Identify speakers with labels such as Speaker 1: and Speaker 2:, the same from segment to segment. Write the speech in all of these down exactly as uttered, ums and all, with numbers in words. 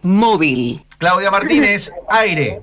Speaker 1: móvil.
Speaker 2: Claudia Martínez, aire.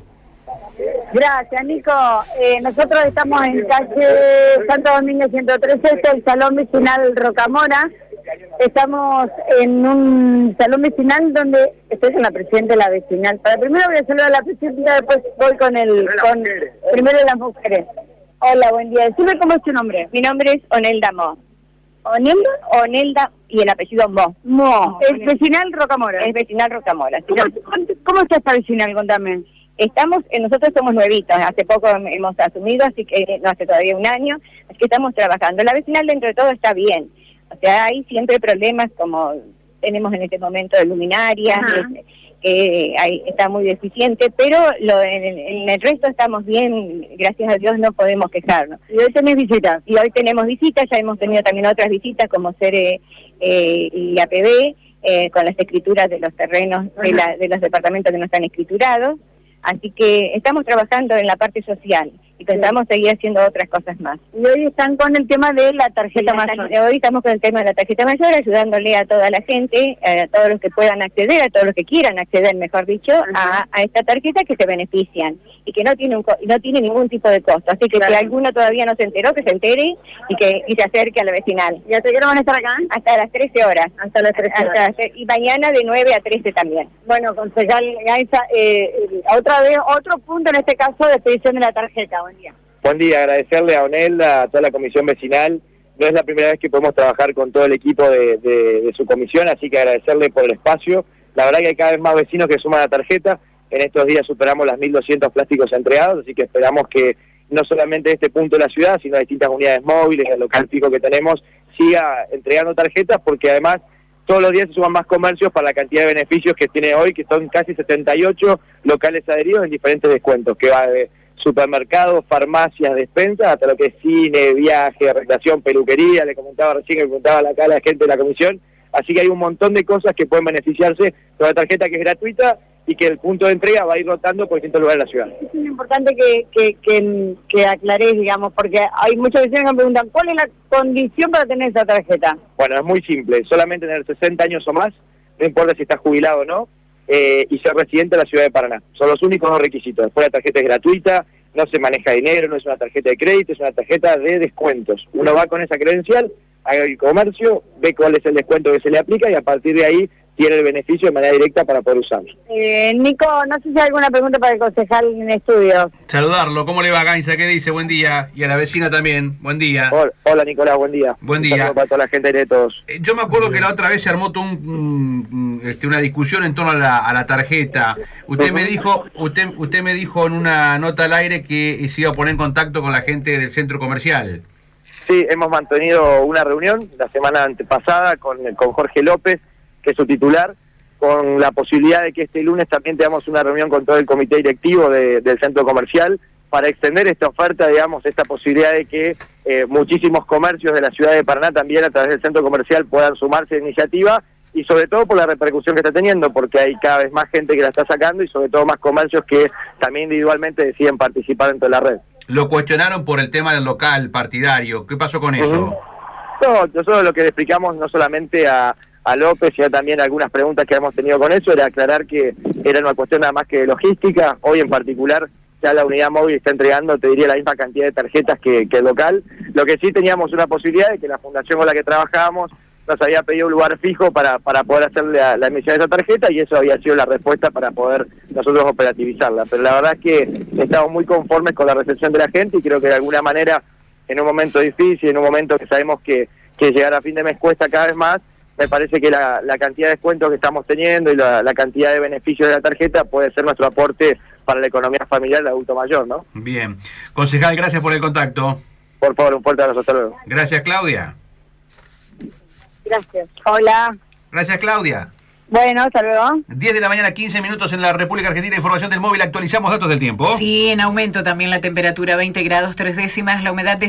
Speaker 3: Gracias, Nico. Eh, nosotros estamos en calle Santo Domingo ciento trece, este es el Salón Vecinal Rocamora. Estamos en un salón vecinal donde estoy con la presidenta de la vecinal. Para primero voy a saludar a la presidenta, después voy con el... con primero las mujeres. Hola, buen día. Decime cómo es tu nombre.
Speaker 4: Mi nombre es Onelda Mo.
Speaker 3: ¿Onelda?
Speaker 4: Onelda y el apellido Mo.
Speaker 3: Mo. Es vecinal Rocamora.
Speaker 4: Es vecinal Rocamora.
Speaker 3: ¿Cómo, ¿Cómo está esta vecinal? Contame.
Speaker 4: Estamos, nosotros somos nuevitos, hace poco hemos asumido, así que no hace todavía un año, así que estamos trabajando. La vecinal dentro de todo está bien, o sea, hay siempre problemas como tenemos en este momento de luminarias, que, que hay, está muy deficiente, pero lo, en, el, en el resto estamos bien, gracias a Dios no podemos quejarnos.
Speaker 3: Y hoy tenés visitas.
Speaker 4: Y hoy tenemos visitas, ya hemos tenido también otras visitas como C E R E eh, y A P B, eh, con las escrituras de los terrenos de, la, de los departamentos que no están escriturados. Así que estamos trabajando en la parte social y pensamos sí. seguir haciendo otras cosas más.
Speaker 3: Y hoy están con el tema de la tarjeta
Speaker 4: la,
Speaker 3: mayor.
Speaker 4: Hoy estamos con el tema de la tarjeta mayor, ayudándole a toda la gente, a todos los que puedan acceder, a todos los que quieran acceder, mejor dicho, a, a esta tarjeta que se benefician y que no tiene un, no tiene ningún tipo de costo. Así que claro. Si alguno todavía no se enteró, que se entere y que y se acerque a la vecinal.
Speaker 3: ¿Y hasta qué hora van a estar acá?
Speaker 4: Hasta las trece horas.
Speaker 3: Hasta las trece horas.
Speaker 4: Hasta, y mañana de nueve a trece también.
Speaker 3: Bueno, concejal Gainza, eh, otra vez, otro punto en este caso de expedición de la tarjeta. Buen día.
Speaker 5: Buen día, agradecerle a Onelda, a toda la comisión vecinal. No es la primera vez que podemos trabajar con todo el equipo de, de, de su comisión, así que agradecerle por el espacio. La verdad que hay cada vez más vecinos que suman la tarjeta. En estos días superamos las mil doscientos plásticos entregados, así que esperamos que no solamente este punto de la ciudad, sino distintas unidades móviles, el local pico que tenemos, siga entregando tarjetas, porque además todos los días se suman más comercios para la cantidad de beneficios que tiene hoy, que son casi setenta y ocho locales adheridos en diferentes descuentos, que va de supermercados, farmacias, despensas, hasta lo que es cine, viaje, recreación, peluquería, le comentaba recién, que preguntaba acá a la gente de la comisión, así que hay un montón de cosas que pueden beneficiarse con la tarjeta que es gratuita y que el punto de entrega va a ir rotando por distintos lugares de la ciudad.
Speaker 3: Es muy importante que, que, que, que aclares, digamos, porque hay muchos vecinos que me preguntan, ¿cuál es la condición para tener esa tarjeta?
Speaker 5: Bueno, es muy simple, solamente tener sesenta años o más, no importa si estás jubilado o no, Eh, y ser residente de la ciudad de Paraná. Son los únicos dos requisitos. Después la tarjeta es gratuita, no se maneja dinero, no es una tarjeta de crédito, es una tarjeta de descuentos. Uno va con esa credencial, haga el comercio, ve cuál es el descuento que se le aplica y a partir de ahí tiene el beneficio de manera directa para poder usarlo.
Speaker 3: Eh, Nico, no sé si hay alguna pregunta para el concejal en estudio.
Speaker 2: Saludarlo, ¿cómo le va, Gainza? ¿Qué dice? Buen día. Y a la vecina también, buen día.
Speaker 5: Hola, hola Nicolás, buen día.
Speaker 2: Buen día.
Speaker 5: Un saludo para toda la gente de todos.
Speaker 2: Eh, yo me acuerdo que la otra vez se armó todo un, un, este, una discusión en torno a la, a la tarjeta. Usted uh-huh. me dijo, usted, usted me dijo en una nota al aire que se iba a poner en contacto con la gente del centro comercial.
Speaker 5: Sí, hemos mantenido una reunión la semana antepasada con, con Jorge López, que es su titular, con la posibilidad de que este lunes también tengamos una reunión con todo el comité directivo de, del centro comercial para extender esta oferta, digamos, esta posibilidad de que eh, muchísimos comercios de la ciudad de Paraná también a través del centro comercial puedan sumarse a la iniciativa y sobre todo por la repercusión que está teniendo, porque hay cada vez más gente que la está sacando y sobre todo más comercios que también individualmente deciden participar dentro de la red.
Speaker 2: Lo cuestionaron por el tema del local partidario. ¿Qué pasó con eso?
Speaker 5: Uh-huh. No, nosotros lo que le explicamos no solamente a a López, y también algunas preguntas que hemos tenido con eso, era aclarar que era una cuestión nada más que de logística. Hoy en particular ya la unidad móvil está entregando, te diría, la misma cantidad de tarjetas que, que el local. Lo que sí teníamos una posibilidad de que la fundación con la que trabajábamos nos había pedido un lugar fijo para, para poder hacer la, la emisión de esa tarjeta, y eso había sido la respuesta para poder nosotros operativizarla. Pero la verdad es que estamos muy conformes con la recepción de la gente y creo que de alguna manera, en un momento difícil, en un momento que sabemos que, que llegar a fin de mes cuesta cada vez más, me parece que la, la cantidad de descuentos que estamos teniendo y la, la cantidad de beneficios de la tarjeta puede ser nuestro aporte para la economía familiar del adulto mayor, ¿no?
Speaker 2: Bien. Concejal, gracias por el contacto.
Speaker 5: Por favor, un fuerte abrazo, hasta luego.
Speaker 2: Gracias, Claudia.
Speaker 3: Gracias. Hola.
Speaker 2: Gracias, Claudia.
Speaker 3: Bueno, hasta luego.
Speaker 2: diez de la mañana, quince minutos en la República Argentina. Información del móvil. Actualizamos datos del tiempo.
Speaker 1: Sí, en aumento también la temperatura, veinte grados tres décimas, la humedad de